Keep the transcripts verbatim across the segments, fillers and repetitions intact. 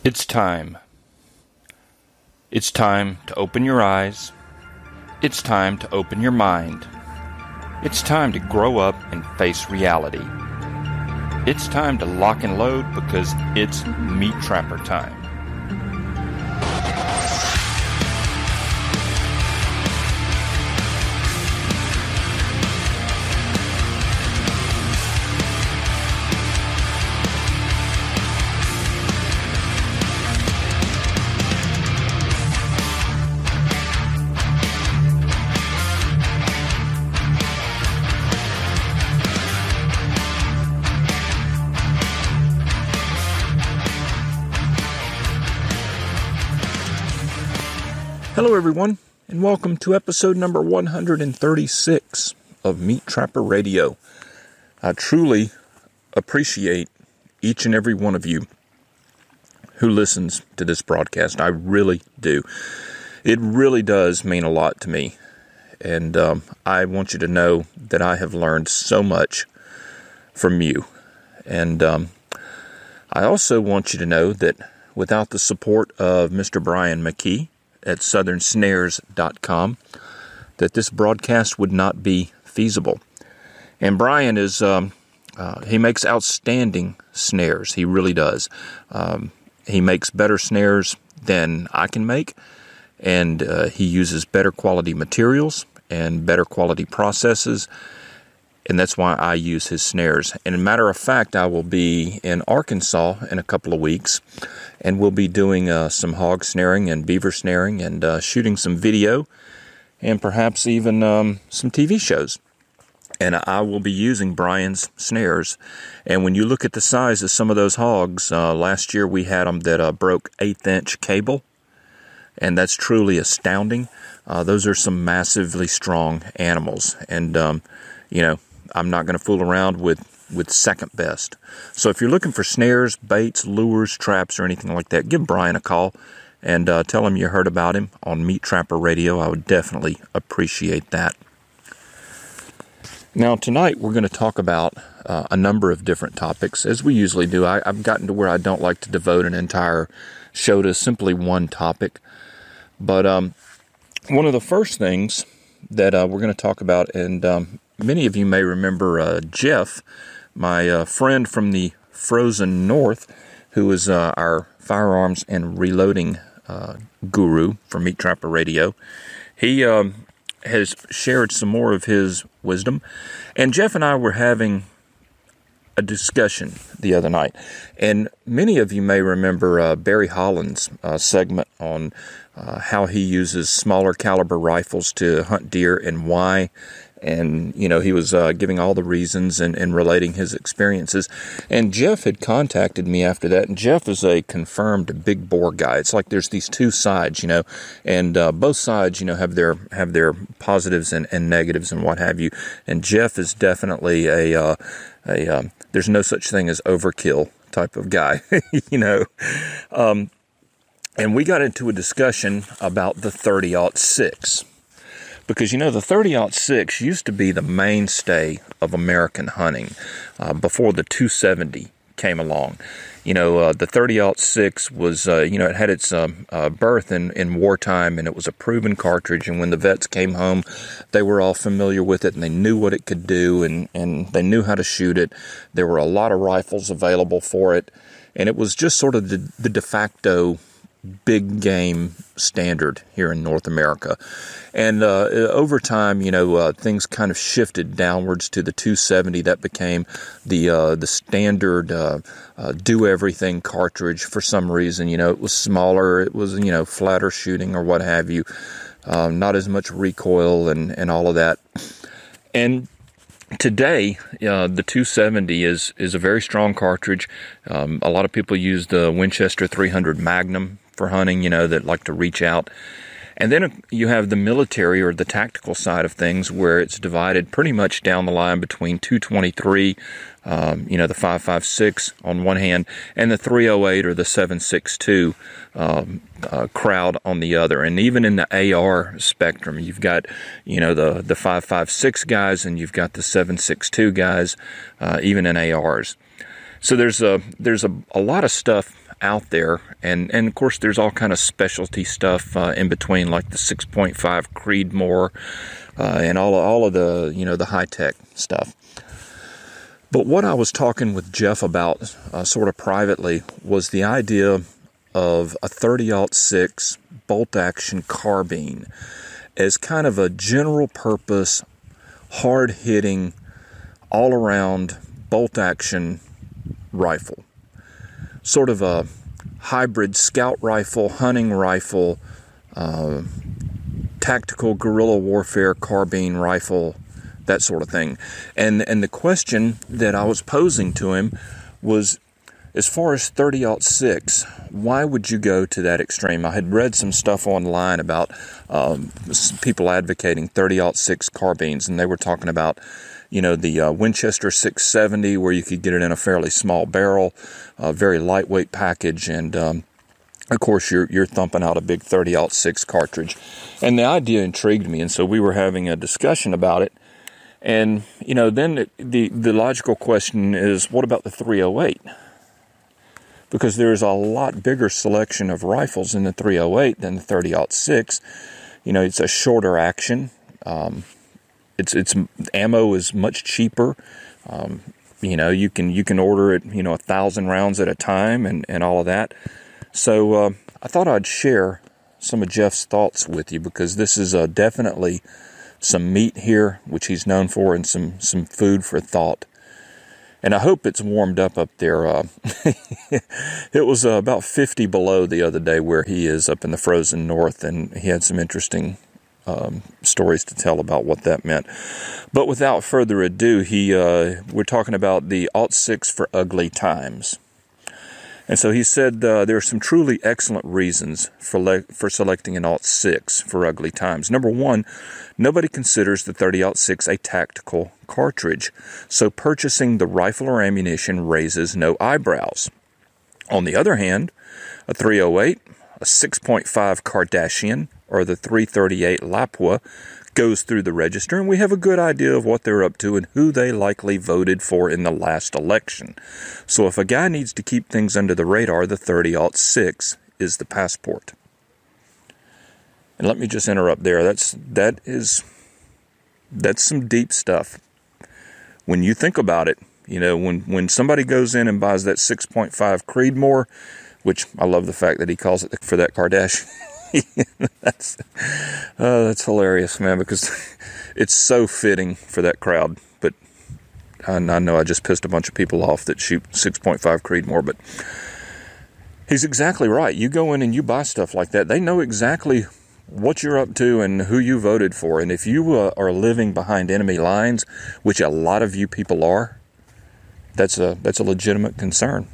It's time. It's time to open your eyes. It's time to open your mind. It's time to grow up and face reality. It's time to lock and load because it's Meat Trapper time. Hello everyone, and welcome to episode number one hundred thirty-six of Meat Trapper Radio. I truly appreciate each and every one of you who listens to this broadcast. I really do. It really does mean a lot to me, and um, I want you to know that I have learned so much from you. And um, I also want you to know that without the support of Mister Brian McKee at southern snares dot com, that this broadcast would not be feasible. And Brian is, um, uh, he makes outstanding snares. He really does. Um, he makes better snares than I can make, and uh, he uses better quality materials and better quality processes, and that's why I use his snares. And as a matter of fact, I will be in Arkansas in a couple of weeks, and we'll be doing uh, some hog snaring and beaver snaring and uh, shooting some video and perhaps even um, some T V shows. And I will be using Brian's snares. And when you look at the size of some of those hogs, uh, last year we had them that uh, broke eighth inch cable, and that's truly astounding. Uh, those are some massively strong animals, and um, you know, I'm not going to fool around with with second best. So if you're looking for snares, baits, lures, traps, or anything like that, give Brian a call and uh, tell him you heard about him on Meat Trapper Radio. I would definitely appreciate that. Now tonight we're going to talk about uh, a number of different topics, as we usually do. I, I've gotten to where I don't like to devote an entire show to simply one topic. But um, one of the first things that uh, we're going to talk about, and um, many of you may remember uh, Jeff, my uh, friend from the frozen north, who is uh, our firearms and reloading uh, guru for Meat Trapper Radio. He um, has shared some more of his wisdom, and Jeff and I were having a discussion the other night, and many of you may remember uh, Barry Holland's uh, segment on uh, how he uses smaller caliber rifles to hunt deer and why. And, you know, he was uh, giving all the reasons and, and relating his experiences. And Jeff had contacted me after that. And Jeff is a confirmed big bore guy. It's like there's these two sides, you know, and uh, both sides, you know, have their have their positives and, and negatives and what have you. And Jeff is definitely a, uh, a um, there's no such thing as overkill type of guy, you know. Um, and we got into a discussion about the thirty aught six. Because, you know, the thirty aught six used to be the mainstay of American hunting uh, before the two seventy came along. You know, uh, the thirty aught six was, uh, you know, it had its um, uh, birth in, in wartime, and it was a proven cartridge. And when the vets came home, they were all familiar with it, and they knew what it could do, and, and they knew how to shoot it. There were a lot of rifles available for it, and it was just sort of the, the de facto big game standard here in North America. And uh, over time, you know, uh, things kind of shifted downwards to the two seventy. That became the uh, the standard uh, uh, do-everything cartridge for some reason. You know, it was smaller, it was, you know, flatter shooting or what have you, um, not as much recoil and, and all of that. And today, uh, the two seventy is, is a very strong cartridge. Um, a lot of people use the Winchester three hundred Magnum for hunting, you know, that like to reach out. And then you have the military or the tactical side of things, where it's divided pretty much down the line between two twenty-three, um, you know, the five five six on one hand, and the three oh eight or the seven six two um, uh, crowd on the other. And even in the A R spectrum, you've got, you know, the, the five five six guys, and you've got the seven six two guys, uh, even in A Rs. So there's a there's a, a lot of stuff out there, and, and of course there's all kind of specialty stuff uh, in between, like the six point five Creedmoor uh, and all, all of the, you know, the high-tech stuff. But what I was talking with Jeff about uh, sort of privately was the idea of a thirty aught six bolt-action carbine as kind of a general-purpose, hard-hitting, all-around bolt-action rifle. Sort of a hybrid scout rifle, hunting rifle, uh, tactical guerrilla warfare carbine rifle, that sort of thing. And and the question that I was posing to him was, as far as thirty aught six, why would you go to that extreme? I had read some stuff online about um, people advocating thirty aught six carbines, and they were talking about, you know, the uh, Winchester six seventy, where you could get it in a fairly small barrel, a very lightweight package, and um, of course you're you're thumping out a big thirty aught six cartridge. And the idea intrigued me, and so we were having a discussion about it. And, you know, then it, the, the logical question is, what about the three oh eight? Because there's a lot bigger selection of rifles in the three oh eight than the thirty aught six. You know, it's a shorter action. Um, it's it's ammo is much cheaper. Um, you know, you can you can order it, you know, a thousand rounds at a time, and, and all of that. So uh, I thought I'd share some of Jeff's thoughts with you, because this is uh, definitely some meat here, which he's known for, and some, some food for thought. And I hope it's warmed up up there. Uh, it was uh, about fifty below the other day where he is up in the frozen north, and he had some interesting um, stories to tell about what that meant. But without further ado, he uh, we're talking about the aught six for ugly times. And so he said uh, there are some truly excellent reasons for le- for selecting an aught six for ugly times. Number one, nobody considers the thirty aught six a tactical cartridge, so purchasing the rifle or ammunition raises no eyebrows. On the other hand, a three oh eight, a six point five Kardashian, or the three thirty-eight Lapua goes through the register, and we have a good idea of what they're up to and who they likely voted for in the last election. So if a guy needs to keep things under the radar, the thirty aught six is the passport. And let me just interrupt there. That's that is that's some deep stuff. When you think about it, you know, when, when somebody goes in and buys that six point five Creedmoor, which I love the fact that he calls it for that Kardashian. that's uh, that's hilarious, man, because it's so fitting for that crowd. But I, I know I just pissed a bunch of people off that shoot six point five Creedmoor, but he's exactly right. You go in and you buy stuff like that, they know exactly what you're up to and who you voted for. And if you uh, are living behind enemy lines, which a lot of you people are, that's a that's a legitimate concern.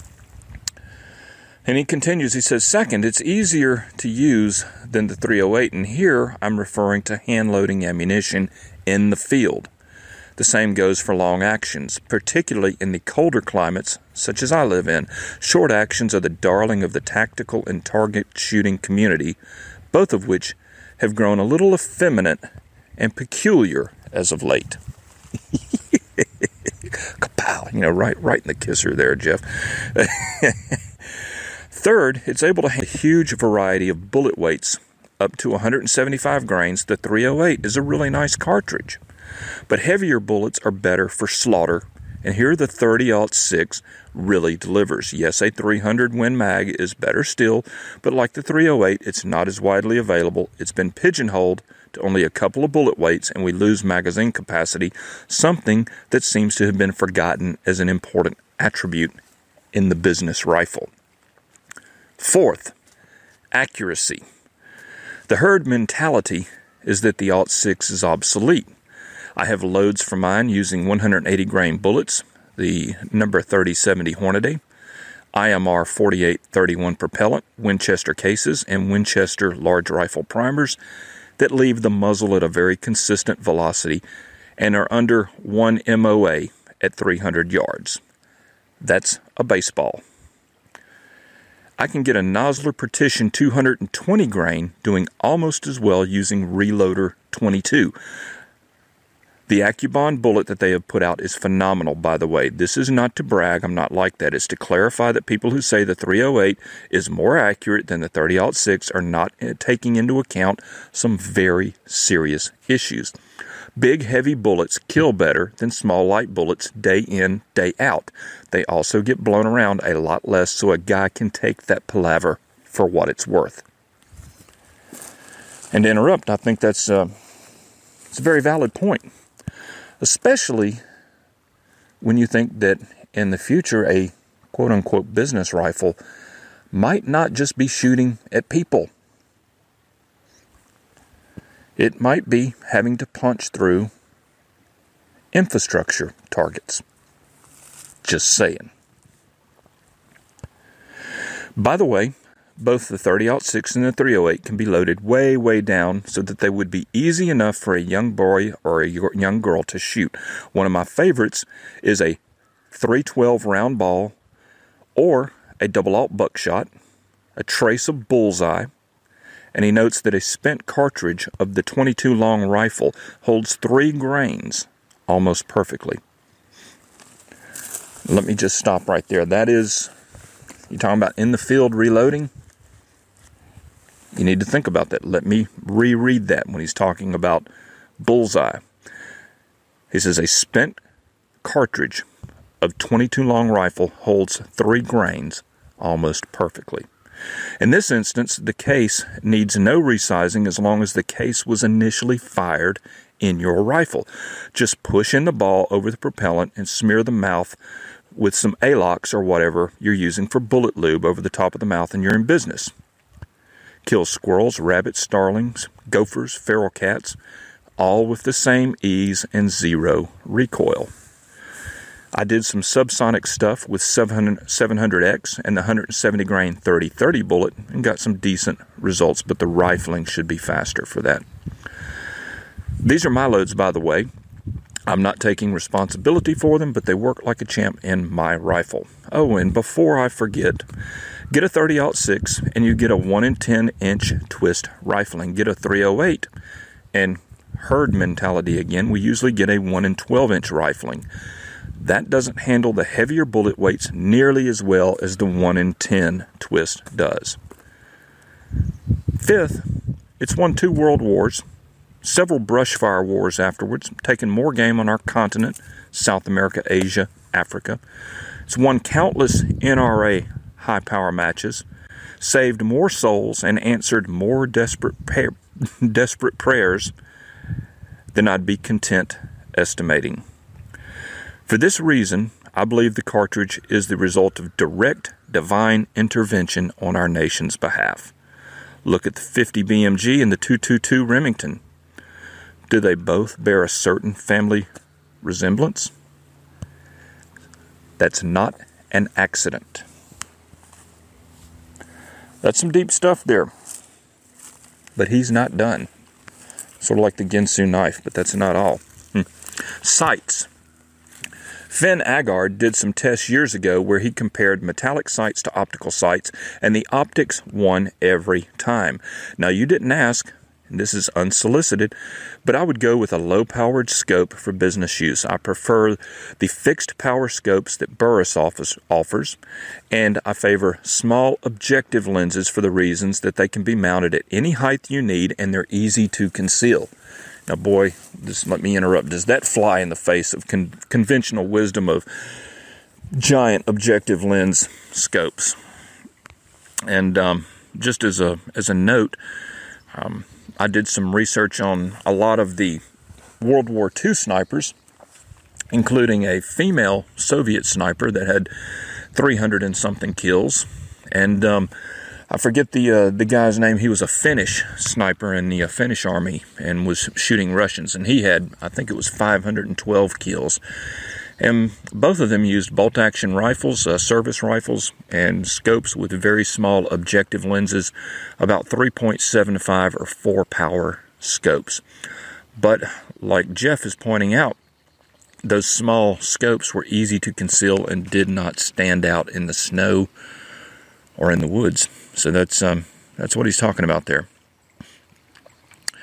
And he continues, he says, second, it's easier to use than the three oh eight, and here I'm referring to hand-loading ammunition in the field. The same goes for long actions, particularly in the colder climates, such as I live in. Short actions are the darling of the tactical and target shooting community, both of which have grown a little effeminate and peculiar as of late. Kapow! You know, right, right in the kisser there, Jeff. Third, it's able to have a huge variety of bullet weights, up to one hundred seventy-five grains. The three oh eight is a really nice cartridge. But heavier bullets are better for slaughter, and here the thirty aught six really delivers. Yes, a three hundred Win Mag is better still, but like the three oh eight, it's not as widely available. It's been pigeonholed to only a couple of bullet weights, and we lose magazine capacity, something that seems to have been forgotten as an important attribute in the business rifle. Fourth, accuracy. The herd mentality is that the aught six is obsolete. I have loads for mine using one hundred eighty grain bullets, the number thirty seventy Hornady, I M R forty-eight thirty-one propellant, Winchester cases, and Winchester large rifle primers that leave the muzzle at a very consistent velocity and are under one M O A at three hundred yards. That's a baseball. I can get a Nosler Partition two hundred twenty grain doing almost as well using Reloader twenty-two. The AccuBond bullet that they have put out is phenomenal, by the way. This is not to brag. I'm not like that. It's to clarify that people who say the three oh eight is more accurate than the thirty aught six are not taking into account some very serious issues. Big, heavy bullets kill better than small, light bullets day in, day out. They also get blown around a lot less, so a guy can take that palaver for what it's worth. And to interrupt, I think that's uh, it's a very valid point. Especially when you think that in the future a quote-unquote business rifle might not just be shooting at people. It might be having to punch through infrastructure targets. Just saying. By the way, both the thirty aught six and the three oh eight can be loaded way, way down so that they would be easy enough for a young boy or a young girl to shoot. One of my favorites is a three twelve round ball or a double aught buckshot, a trace of bullseye, and he notes that a spent cartridge of the twenty-two long rifle holds three grains almost perfectly. Let me just stop right there. That is, you're talking about in the field reloading? You need to think about that. Let me reread that when he's talking about bullseye. He says a spent cartridge of twenty-two long rifle holds three grains almost perfectly. In this instance, the case needs no resizing as long as the case was initially fired in your rifle. Just push in the ball over the propellant and smear the mouth with some A-Lox or whatever you're using for bullet lube over the top of the mouth and you're in business. Kill squirrels, rabbits, starlings, gophers, feral cats, all with the same ease and zero recoil. I did some subsonic stuff with seven hundred X and the one hundred seventy grain thirty thirty bullet and got some decent results, but the rifling should be faster for that. These are my loads, by the way. I'm not taking responsibility for them, but they work like a champ in my rifle. Oh, and before I forget, get a thirty aught six and you get a one in ten inch twist rifling. Get a three oh eight and herd mentality again, we usually get a one in twelve inch rifling. That doesn't handle the heavier bullet weights nearly as well as the one in ten twist does. Fifth, it's won two world wars, several brush fire wars afterwards, taken more game on our continent, South America, Asia, Africa. It's won countless N R A high-power matches, saved more souls, and answered more desperate, pa- desperate prayers than I'd be content estimating. For this reason, I believe the cartridge is the result of direct divine intervention on our nation's behalf. Look at the fifty B M G and the two twenty-two Remington. Do they both bear a certain family resemblance? That's not an accident. That's some deep stuff there. But he's not done. Sort of like the Ginsu knife, but that's not all. Hmm. Sights. Finn Agard did some tests years ago where he compared metallic sights to optical sights, and the optics won every time. Now, you didn't ask, and this is unsolicited, but I would go with a low-powered scope for business use. I prefer the fixed power scopes that Burris offers, and I favor small objective lenses for the reasons that they can be mounted at any height you need, and they're easy to conceal. Now, boy, just let me interrupt. Does that fly in the face of con- conventional wisdom of giant objective lens scopes? And um, just as a as a note, um, I did some research on a lot of the World War Two snipers, including a female Soviet sniper that had three hundred and something kills, and um, I forget the uh, the guy's name. He was a Finnish sniper in the uh, Finnish army and was shooting Russians. And he had, I think it was five hundred twelve kills. And both of them used bolt-action rifles, uh, service rifles, and scopes with very small objective lenses, about three point seven five or four power scopes. But like Jeff is pointing out, those small scopes were easy to conceal and did not stand out in the snow or in the woods. So that's um, that's what he's talking about there.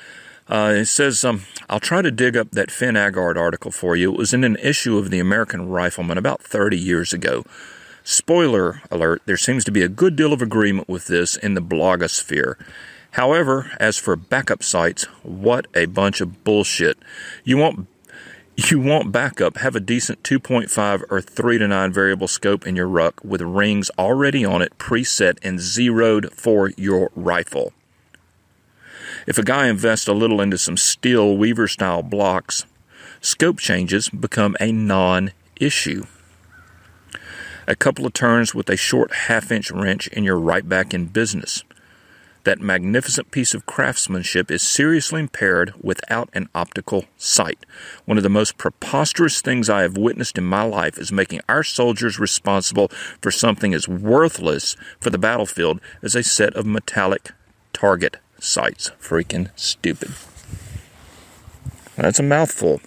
Uh, it says, um, I'll try to dig up that Finn Agard article for you. It was in an issue of the American Rifleman about thirty years ago. Spoiler alert, there seems to be a good deal of agreement with this in the blogosphere. However, as for backup sights, what a bunch of bullshit. You want you want backup, have a decent two point five or three to nine variable scope in your ruck with rings already on it, preset and zeroed for your rifle. If a guy invests a little into some steel Weaver-style blocks, scope changes become a non-issue. A couple of turns with a short half-inch wrench and you're right back in business. That magnificent piece of craftsmanship is seriously impaired without an optical sight. One of the most preposterous things I have witnessed in my life is making our soldiers responsible for something as worthless for the battlefield as a set of metallic target sights. Freaking stupid. That's a mouthful.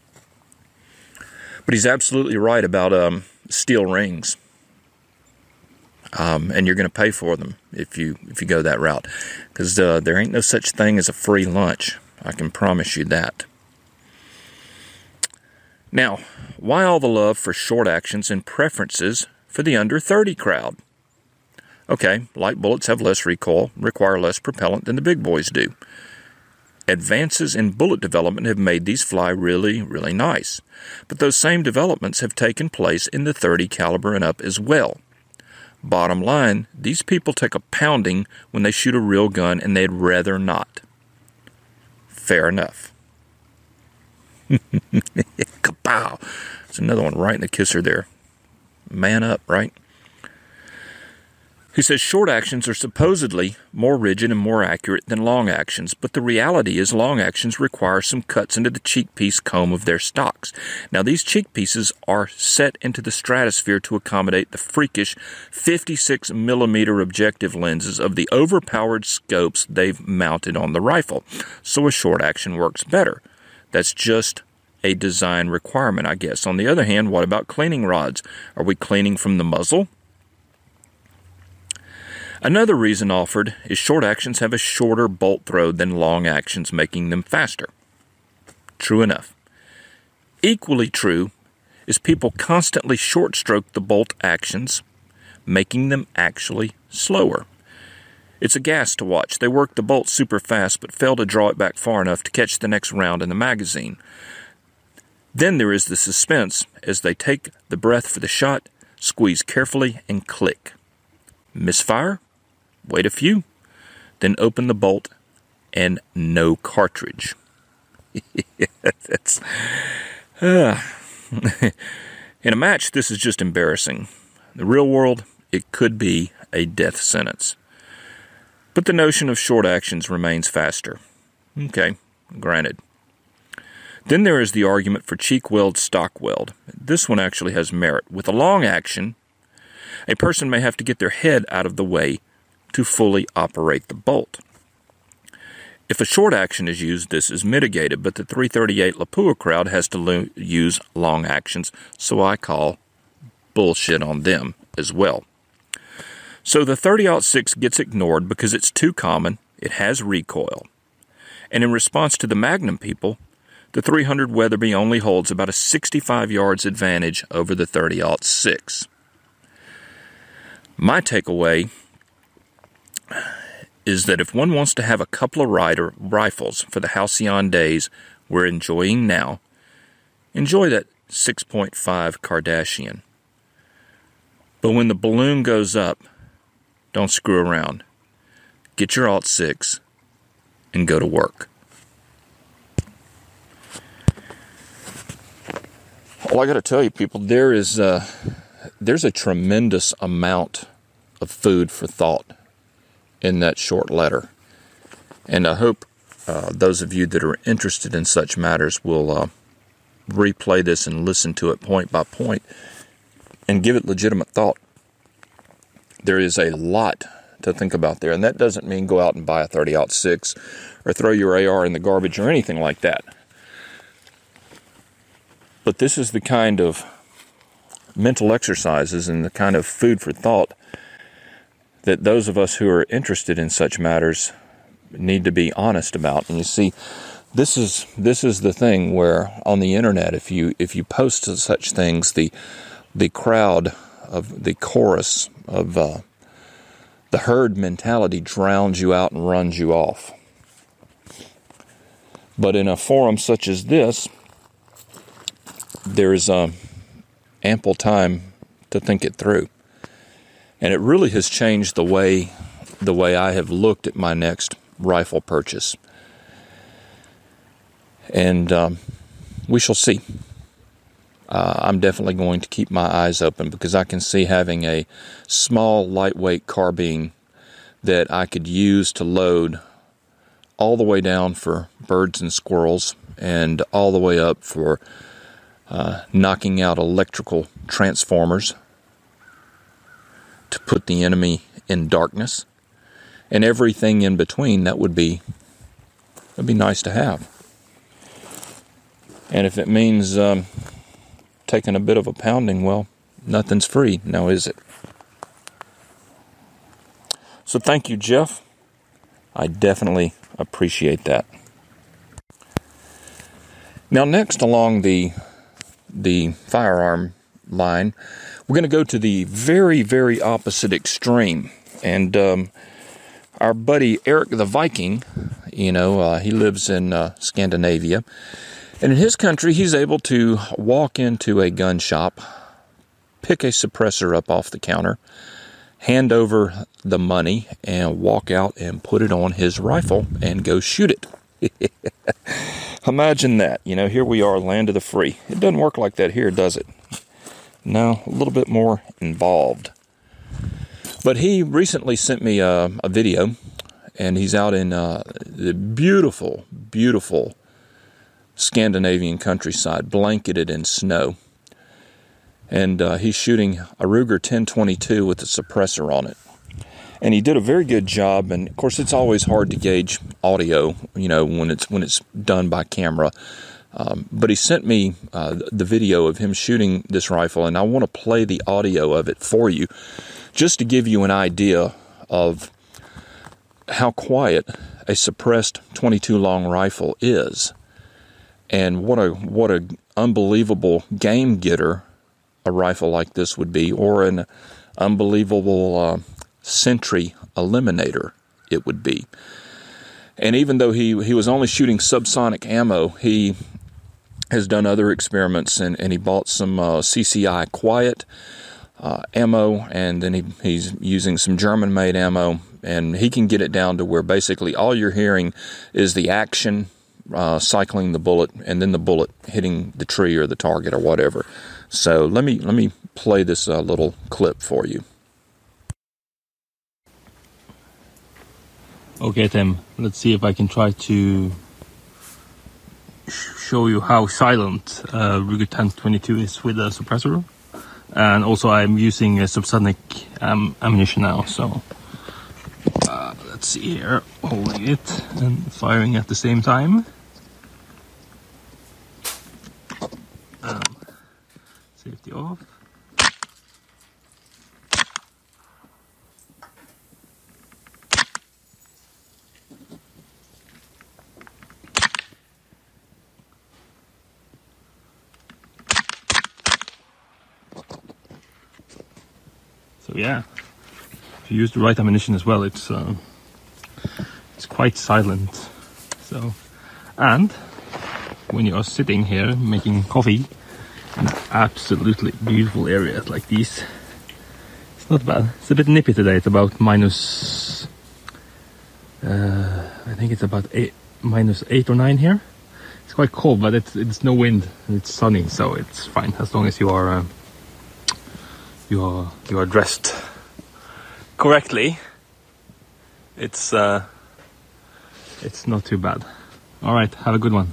But he's absolutely right about um, steel rings. Um, and you're going to pay for them if you if you go that route. Because uh, there ain't no such thing as a free lunch. I can promise you that. Now, why all the love for short actions and preferences for the under thirty crowd? Okay, light bullets have less recoil, require less propellant than the big boys do. Advances in bullet development have made these fly really, really nice. But those same developments have taken place in the thirty caliber and up as well. Bottom line, these people take a pounding when they shoot a real gun and they'd rather not. Fair enough. Kapow! That's another one right in the kisser there. Man up, right? He says short actions are supposedly more rigid and more accurate than long actions, but the reality is long actions require some cuts into the cheek piece comb of their stocks. Now, these cheek pieces are set into the stratosphere to accommodate the freakish fifty-six millimeter objective lenses of the overpowered scopes they've mounted on the rifle, so a short action works better. That's just a design requirement, I guess. On the other hand, what about cleaning rods? Are we cleaning from the muzzle? Another reason offered is short actions have a shorter bolt throw than long actions, making them faster. True enough. Equally true is people constantly short-stroke the bolt actions, making them actually slower. It's a gas to watch. They work the bolt super fast but fail to draw it back far enough to catch the next round in the magazine. Then there is the suspense as they take the breath for the shot, squeeze carefully, and click. Misfire? Wait a few, then open the bolt, and no cartridge. That's uh. In a match, this is just embarrassing. In the real world, it could be a death sentence. But the notion of short actions remains faster. Okay, granted. Then there is the argument for cheek weld, stock weld. This one actually has merit. With a long action, a person may have to get their head out of the way to fully operate the bolt. If a short action is used, this is mitigated, but the three thirty-eight Lapua crowd has to lo- use long actions, so I call bullshit on them as well. So the thirty aught six gets ignored because it's too common, it has recoil. And in response to the Magnum people, the three hundred Weatherby only holds about a sixty-five yards advantage over the thirty aught six. My takeaway is that if one wants to have a couple of rider rifles for the halcyon days we're enjoying now, enjoy that six point five Kardashian. But when the balloon goes up, don't screw around. Get your aught six and go to work. Well, I got to tell you, people, there is uh, there's a tremendous amount of food for thought in that short letter. And I hope uh, those of you that are interested in such matters will uh, replay this and listen to it point by point and give it legitimate thought. There is a lot to think about there, and that doesn't mean go out and buy a thirty aught six or throw your A R in the garbage or anything like that. But this is the kind of mental exercises and the kind of food for thought that those of us who are interested in such matters need to be honest about. And you see, this is this is the thing where on the internet, if you if you post such things, the the crowd of the chorus of uh, the herd mentality drowns you out and runs you off. But in a forum such as this, there's uh, ample time to think it through, and it really has changed the way the way I have looked at my next rifle purchase. And um, we shall see. Uh, I'm definitely going to keep my eyes open because I can see having a small, lightweight carbine that I could use to load all the way down for birds and squirrels and all the way up for uh, knocking out electrical transformers to put the enemy in darkness, and everything in between. That would be that'd be nice to have. And if it means um, taking a bit of a pounding, well, nothing's free, now is it? So thank you, Jeff. I definitely appreciate that. Now, next along the the firearm line, we're going to go to the very, very opposite extreme. And um, our buddy Eric the Viking, you know, uh, he lives in uh, Scandinavia. And in his country, he's able to walk into a gun shop, pick a suppressor up off the counter, hand over the money, and walk out and put it on his rifle and go shoot it. Imagine that. You know, here we are, land of the free. It doesn't work like that here, does it? No, a little bit more involved. But he recently sent me a, a video, and he's out in uh, the beautiful, beautiful Scandinavian countryside, blanketed in snow. And uh, he's shooting a Ruger ten twenty-two with a suppressor on it. And he did a very good job, and of course it's always hard to gauge audio, you know, when it's when it's done by camera. Um, but he sent me uh, the video of him shooting this rifle, and I want to play the audio of it for you, just to give you an idea of how quiet a suppressed twenty-two long rifle is. And what a what a unbelievable game getter a rifle like this would be, or an unbelievable uh, sentry eliminator it would be. And even though he, he was only shooting subsonic ammo, he has done other experiments, and, and he bought some uh, C C I quiet uh, ammo, and then he, he's using some German-made ammo, and he can get it down to where basically all you're hearing is the action Uh, cycling the bullet, and then the bullet hitting the tree or the target or whatever. So let me let me play this uh, little clip for you. Okay, Tim, let's see if I can try to show you how silent uh, Ruger ten twenty-two is with a suppressor. And also I'm using a subsonic um, ammunition now, so uh, let's see here, holding it and firing at the same time. Um, safety off. So yeah, if you use the right ammunition as well, it's uh, it's quite silent. So, and when you are sitting here making coffee in absolutely beautiful areas like these, it's not bad. It's a bit nippy today. It's about minus, uh, I think it's about eight, minus eight or nine here. It's quite cold, but it's it's no wind. It's sunny, so it's fine as long as you are uh, you are you are dressed correctly. It's uh, it's not too bad. All right, have a good one.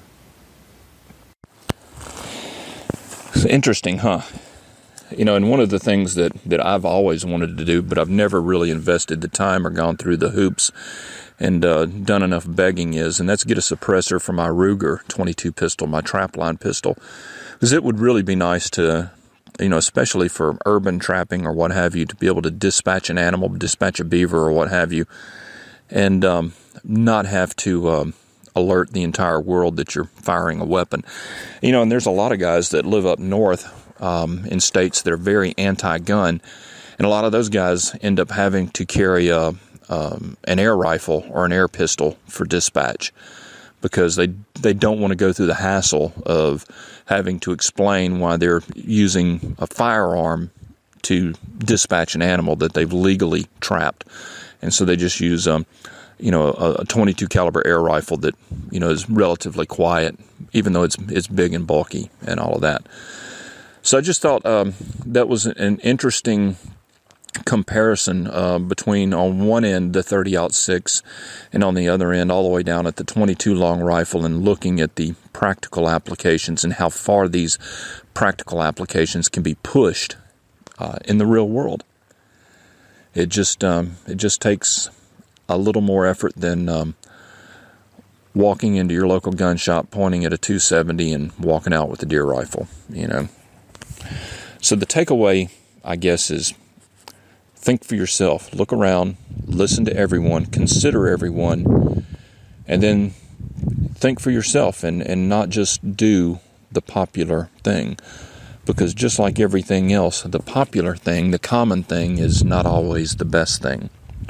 It's interesting, huh? You know, and one of the things that, that I've always wanted to do, but I've never really invested the time or gone through the hoops and uh, done enough begging is, and that's get a suppressor for my Ruger twenty-two pistol, my trapline pistol. Because it would really be nice to, you know, especially for urban trapping or what have you, to be able to dispatch an animal, dispatch a beaver or what have you, and um, not have to um, alert the entire world that you're firing a weapon. You know, and there's a lot of guys that live up north um, in states that are very anti-gun, and a lot of those guys end up having to carry a, um, an air rifle or an air pistol for dispatch because they they don't want to go through the hassle of having to explain why they're using a firearm to dispatch an animal that they've legally trapped. And so they just use, um, you know, a, a twenty-two caliber air rifle that, you know, is relatively quiet, even though it's it's big and bulky and all of that. So I just thought um, that was an interesting comparison uh, between, on one end, the thirty aught six, and on the other end, all the way down at the twenty-two long rifle, and looking at the practical applications and how far these practical applications can be pushed uh, in the real world. It just um, it just takes a little more effort than um, walking into your local gun shop, pointing at a two seventy, and walking out with a deer rifle. You know. So the takeaway, I guess, is think for yourself. Look around, listen to everyone, consider everyone, and then think for yourself, and, and not just do the popular thing. Because just like everything else, the popular thing, the common thing, is not always the best thing.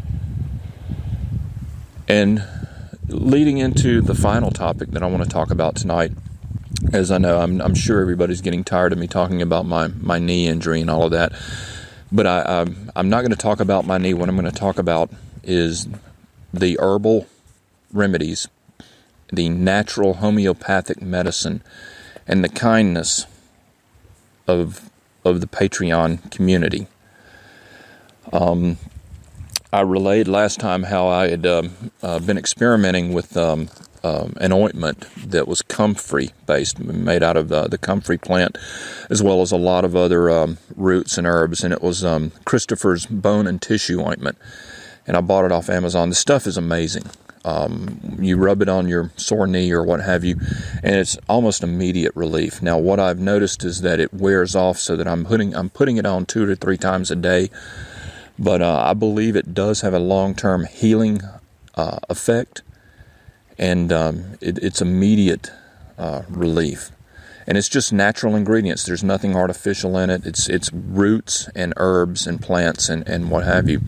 And leading into the final topic that I want to talk about tonight, as I know, I'm, I'm sure everybody's getting tired of me talking about my, my knee injury and all of that. But I, I'm, I'm not going to talk about my knee. What I'm going to talk about is the herbal remedies, the natural homeopathic medicine, and the kindness of of the Patreon community. Um, I relayed last time how I had um, uh, been experimenting with um, um, an ointment that was comfrey based, made out of uh, the comfrey plant, as well as a lot of other um, roots and herbs, and it was um, Christopher's Bone and Tissue Ointment, and I bought it off Amazon. The stuff is amazing. Um, you rub it on your sore knee or what have you, and it's almost immediate relief. Now, what I've noticed is that it wears off, so that I'm putting I'm putting it on two to three times a day. But uh, I believe it does have a long-term healing uh, effect, and um, it, it's immediate uh, relief. And it's just natural ingredients. There's nothing artificial in it. It's it's roots and herbs and plants and, and what have you.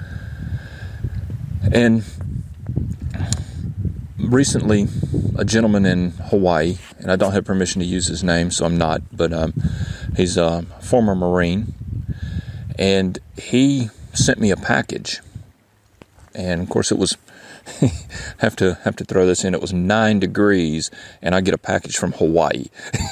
And recently, a gentleman in Hawaii, and I don't have permission to use his name, so I'm not, but um, he's a former Marine, and he sent me a package. And of course, it was have to have to throw this in. It was nine degrees, and I get a package from Hawaii.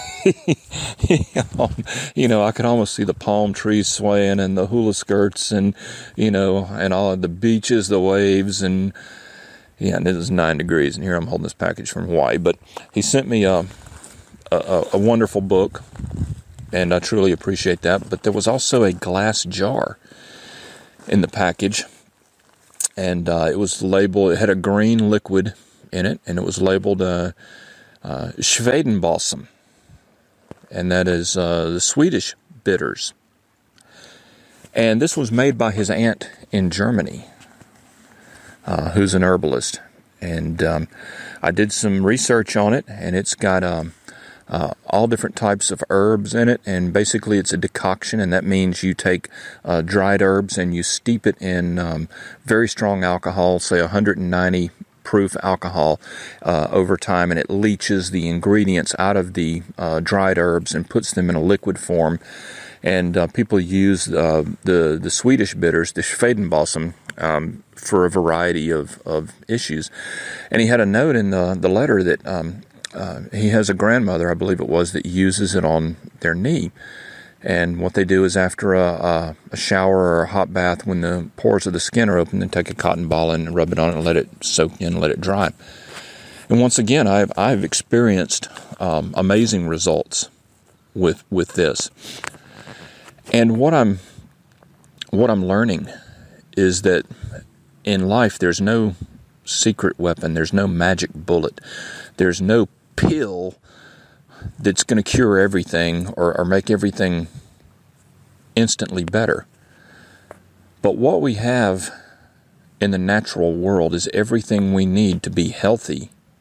You know, I could almost see the palm trees swaying, and the hula skirts, and you know, and all of the beaches, the waves, and yeah, and it was nine degrees, and here I'm holding this package from Hawaii. But he sent me a, a, a wonderful book, and I truly appreciate that. But there was also a glass jar in the package, and uh, it was labeled, it had a green liquid in it, and it was labeled uh, uh, Schwedenbalsam, and that is uh, the Swedish bitters. And this was made by his aunt in Germany, Uh, who's an herbalist, and um, I did some research on it, and it's got um, uh, all different types of herbs in it, and basically it's a decoction, and that means you take uh, dried herbs and you steep it in um, very strong alcohol, say one hundred ninety proof alcohol uh, over time, and it leaches the ingredients out of the uh, dried herbs and puts them in a liquid form. And uh, people use uh, the the Swedish bitters, the Schwedenbalsam, um, for a variety of, of issues. And he had a note in the, the letter that um, uh, he has a grandmother, I believe it was, that uses it on their knee. And what they do is after a, a, a shower or a hot bath, when the pores of the skin are open, then take a cotton ball and rub it on it and let it soak in, let it dry. And once again, I've I've experienced um, amazing results with with this. And what I'm what I'm learning is that in life there's no secret weapon, there's no magic bullet, there's no pill that's going to cure everything or, or make everything instantly better. But what we have in the natural world is everything we need to be healthy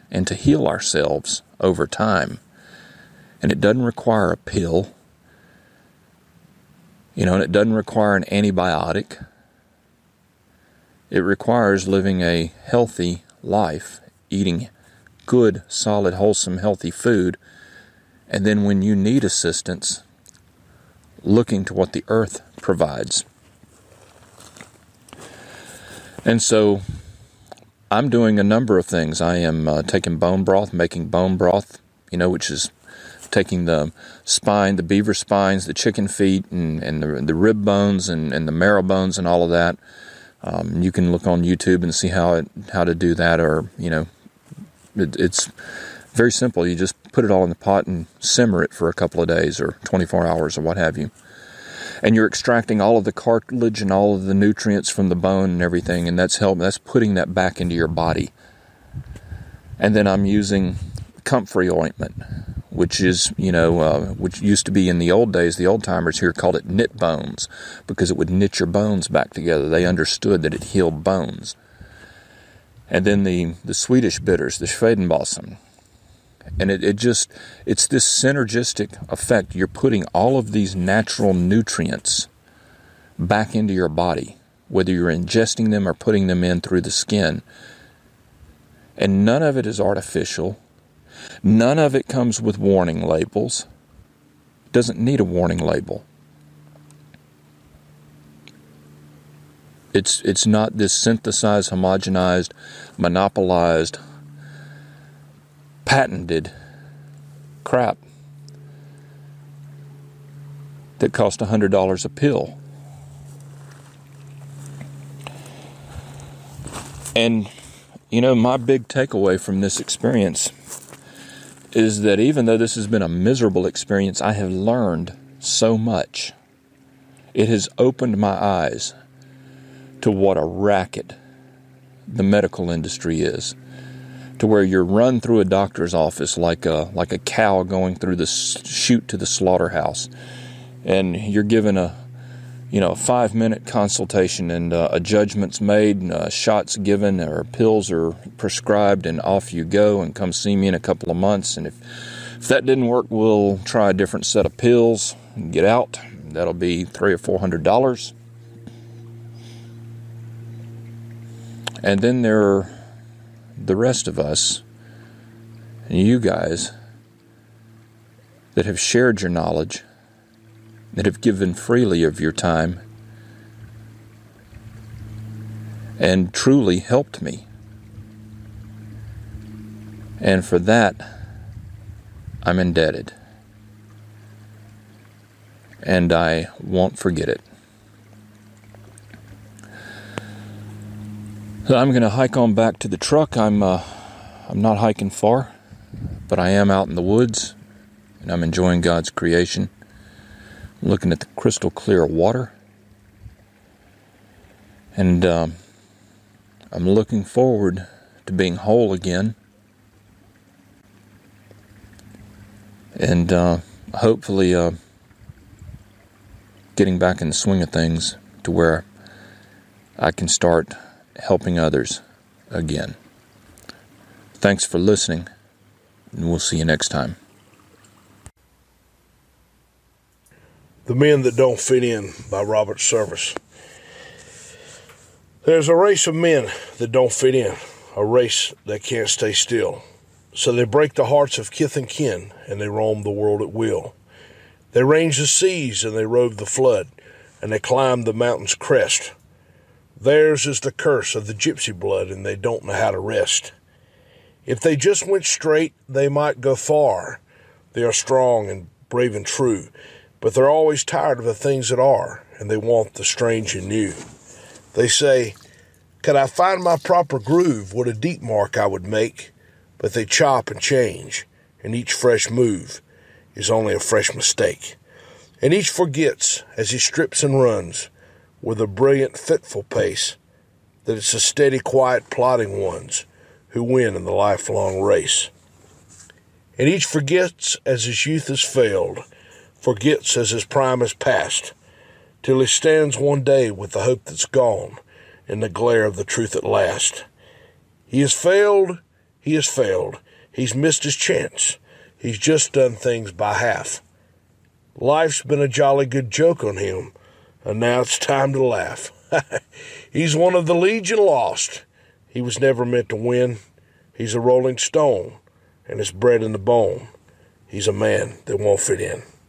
and to heal ourselves over time. And it doesn't require a pill, you know, and it doesn't require an antibiotic. It requires living a healthy life, eating good, solid, wholesome, healthy food, and then when you need assistance, looking to what the earth provides. And so I'm doing a number of things. I am uh, taking bone broth, making bone broth, you know, which is taking the spine, the beaver spines, the chicken feet, and, and the, the rib bones, and, and the marrow bones, and all of that. Um, you can look on YouTube and see how it, how to do that, or, you know, it, it's very simple. You just put it all in the pot and simmer it for a couple of days or twenty-four hours or what have you. And you're extracting all of the cartilage and all of the nutrients from the bone and everything, and that's help. That's putting that back into your body. And then I'm using comfrey ointment, which is, you know, uh, which used to be in the old days, the old timers here called it knit bones, because it would knit your bones back together. They understood that it healed bones. And then the, the Swedish bitters, the Schwedenbalsam. And it, it just, it's this synergistic effect. You're putting all of these natural nutrients back into your body, whether you're ingesting them or putting them in through the skin. And none of it is artificial. None of it comes with warning labels. It doesn't need a warning label. It's it's not this synthesized, homogenized, monopolized, patented crap that cost one hundred dollars a pill. And, you know, my big takeaway from this experience is that even though this has been a miserable experience, I have learned so much. It has opened my eyes to what a racket the medical industry is, to where you're run through a doctor's office like a like a cow going through the chute to the slaughterhouse, and you're given a you know a five minute consultation, and uh, a judgment's made, and, uh, shots given, or pills are prescribed, and off you go, and come see me in a couple of months. And if if that didn't work, we'll try a different set of pills and get out. That'll be three or four hundred dollars. And then there are the rest of us, and you guys, that have shared your knowledge, that have given freely of your time, and truly helped me. And for that, I'm indebted. And I won't forget it. So I'm going to hike on back to the truck. I'm uh, I'm not hiking far, but I am out in the woods, and I'm enjoying God's creation. I'm looking at the crystal clear water, and um, I'm looking forward to being whole again, and uh, hopefully uh, getting back in the swing of things to where I can start helping others again. Thanks for listening, and we'll see you next time. The Men That Don't Fit In by Robert Service. There's a race of men that don't fit in, a race that can't stay still. So they break the hearts of kith and kin, and they roam the world at will. They range the seas, and they rove the flood, and they climb the mountain's crest. Theirs is the curse of the gypsy blood, and they don't know how to rest. If they just went straight, they might go far. They are strong and brave and true, but they're always tired of the things that are, and they want the strange and new. They say, could I find my proper groove, what a deep mark I would make, but they chop and change, and each fresh move is only a fresh mistake. And each forgets, as he strips and runs, with a brilliant, fitful pace, that it's the steady, quiet, plodding ones who win in the lifelong race. And each forgets as his youth has failed, forgets as his prime has passed, till he stands one day with the hope that's gone in the glare of the truth at last. He has failed, he has failed, He's missed his chance. He's just done things by half. Life's been a jolly good joke on him, and now it's time to laugh. He's one of the Legion lost. He was never meant to win. He's a rolling stone, and it's bred in the bone. He's a man that won't fit in.